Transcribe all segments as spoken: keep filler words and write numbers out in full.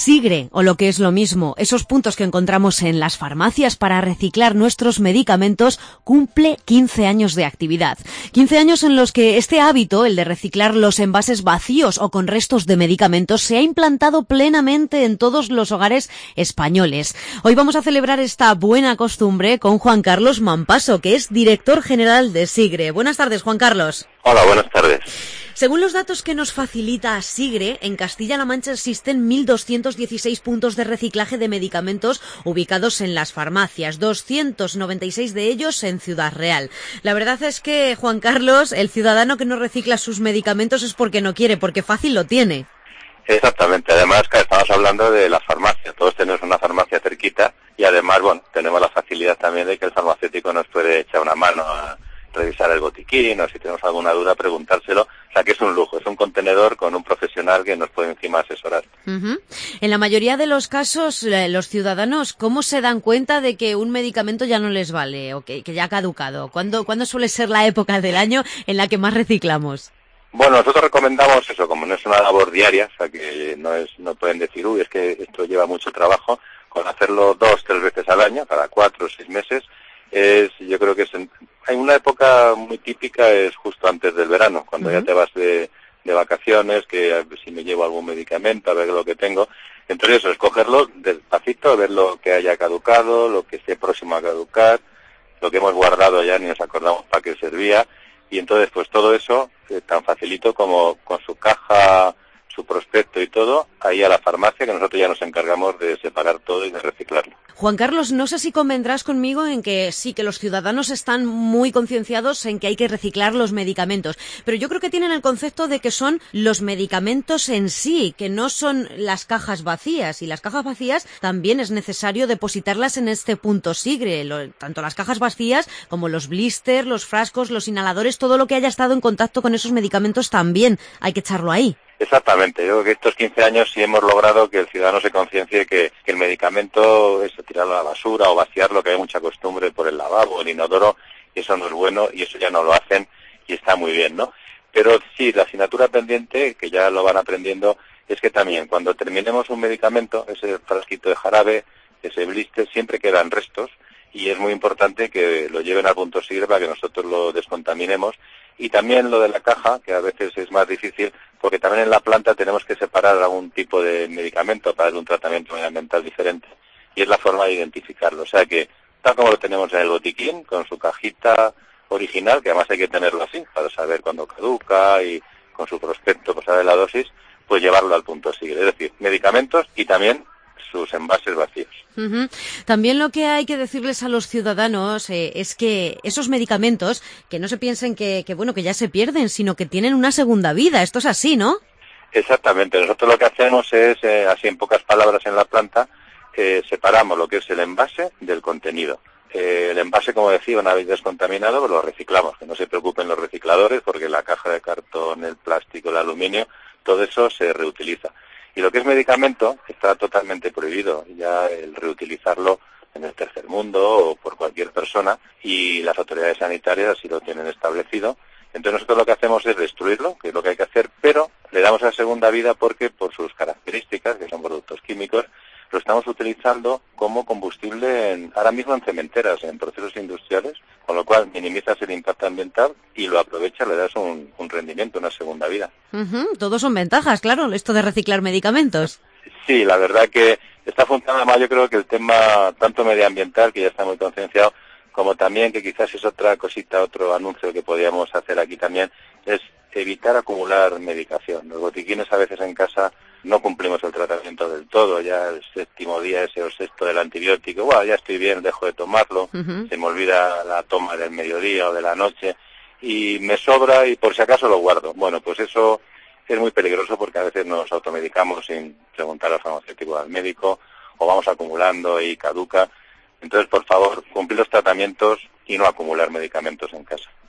Sigre, o lo que es lo mismo, esos puntos que encontramos en las farmacias para reciclar nuestros medicamentos, cumple quince años de actividad. quince años en los que este hábito, el de reciclar los envases vacíos o con restos de medicamentos, se ha implantado plenamente en todos los hogares españoles. Hoy vamos a celebrar esta buena costumbre con Juan Carlos Mampaso, que es director general de Sigre. Buenas tardes, Juan Carlos. Hola, buenas tardes. Según los datos que nos facilita Sigre, en Castilla-La Mancha existen mil doscientos dieciséis puntos de reciclaje de medicamentos ubicados en las farmacias, doscientos noventa y seis de ellos en Ciudad Real. La verdad es que, Juan Carlos, el ciudadano que no recicla sus medicamentos es porque no quiere, porque fácil lo tiene. Exactamente, además que estamos hablando de la farmacia, todos tenemos una farmacia cerquita y además, bueno, tenemos la facilidad también de que el farmacéutico nos puede echar una mano a revisar el botiquín o si tenemos alguna duda preguntárselo, o sea que es un lujo, es un contenedor con un profesional que nos puede encima asesorar. Uh-huh. En la mayoría de los casos, los ciudadanos, ¿cómo se dan cuenta de que un medicamento ya no les vale o que, que ya ha caducado? ¿Cuándo, ¿Cuándo suele ser la época del año en la que más reciclamos? Bueno, nosotros recomendamos eso, como no es una labor diaria, o sea que no es, no pueden decir, uy, es que esto lleva mucho trabajo, con hacerlo dos, tres veces al año, cada cuatro o seis meses, es, yo creo que es, en, hay una época muy típica, es justo antes del verano, cuando uh-huh. ya te vas de, de vacaciones, que si me llevo algún medicamento, a ver lo que tengo. Entonces eso, escogerlo despacito, ver lo que haya caducado, lo que esté próximo a caducar, lo que hemos guardado ya ni nos acordamos para qué servía, y entonces pues todo eso, eh, tan facilito como con su caja, su prospecto y todo, ahí a la farmacia, que nosotros ya nos encargamos de separar todo y de reciclarlo. Juan Carlos, no sé si convendrás conmigo en que sí, que los ciudadanos están muy concienciados en que hay que reciclar los medicamentos, pero yo creo que tienen el concepto de que son los medicamentos en sí, que no son las cajas vacías, y las cajas vacías también es necesario depositarlas en este punto Sigre, lo, tanto las cajas vacías como los blisters, los frascos, los inhaladores, todo lo que haya estado en contacto con esos medicamentos también hay que echarlo ahí. Exactamente, yo creo que estos quince años sí hemos logrado que el ciudadano se conciencie que, que el medicamento es tirarlo a la basura o vaciarlo, que hay mucha costumbre por el lavabo, el inodoro, y eso no es bueno y eso ya no lo hacen y está muy bien, ¿no? Pero sí, la asignatura pendiente, que ya lo van aprendiendo, es que también cuando terminemos un medicamento, ese frasquito de jarabe, ese blister, siempre quedan restos y es muy importante que lo lleven al punto Sigre para que nosotros lo descontaminemos. Y también lo de la caja, que a veces es más difícil, porque también en la planta tenemos que separar algún tipo de medicamento para darle un tratamiento medioambiental diferente. Y es la forma de identificarlo. O sea que, tal como lo tenemos en el botiquín, con su cajita original, que además hay que tenerlo así, para saber cuándo caduca y con su prospecto, pues saber la dosis, pues llevarlo al punto Sigre. Es decir, medicamentos y también sus envases vacíos. Uh-huh. También lo que hay que decirles a los ciudadanos eh, es que esos medicamentos, que no se piensen que, que bueno que ya se pierden, sino que tienen una segunda vida. Esto es así, ¿no? Exactamente. Nosotros lo que hacemos es, eh, así en pocas palabras en la planta, eh, separamos lo que es el envase del contenido. Eh, el envase, como decía, una vez descontaminado, pues lo reciclamos. Que no se preocupen los recicladores, porque la caja de cartón, el plástico, el aluminio, todo eso se reutiliza. Y lo que es medicamento está totalmente prohibido, ya el reutilizarlo en el tercer mundo o por cualquier persona, y las autoridades sanitarias así lo tienen establecido. Entonces nosotros lo que hacemos es destruirlo, que es lo que hay que hacer, pero le damos la segunda vida porque por sus características, que son productos químicos, lo estamos utilizando como combustible en, ahora mismo en cementeras, en procesos industriales, con lo cual minimizas el impacto ambiental y lo aprovechas, le das un, un rendimiento, una segunda vida. Uh-huh. Todos son ventajas, claro, esto de reciclar medicamentos. Sí, la verdad que está funcionando más, yo creo que el tema tanto medioambiental, que ya está muy concienciado, como también, que quizás es otra cosita, otro anuncio que podríamos hacer aquí también, es evitar acumular medicación. Los botiquines a veces en casa no cumplimos el tratamiento del todo, ya el séptimo día ese o sexto del antibiótico, bueno, ya estoy bien, dejo de tomarlo, uh-huh. se me olvida la toma del mediodía o de la noche y me sobra y por si acaso lo guardo. Bueno, pues eso es muy peligroso porque a veces nos automedicamos sin preguntar al farmacéutico, al médico, o vamos acumulando y caduca. Entonces, por favor, cumplir los tratamientos y no acumular medicamentos en casa.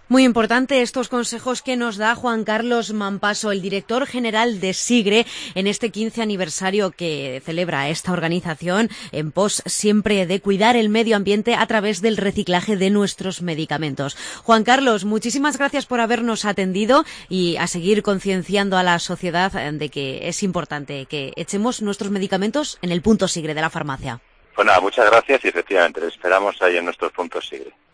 Muy importante estos consejos que nos da Juan Carlos Mampaso, el director general de SIGRE, en este quince aniversario que celebra esta organización en pos siempre de cuidar el medio ambiente a través del reciclaje de nuestros medicamentos. Juan Carlos, muchísimas gracias por habernos atendido y a seguir concienciando a la sociedad de que es importante que echemos nuestros medicamentos en el punto SIGRE de la farmacia. Pues nada, muchas gracias y efectivamente, les esperamos ahí en nuestros puntos SIGRE.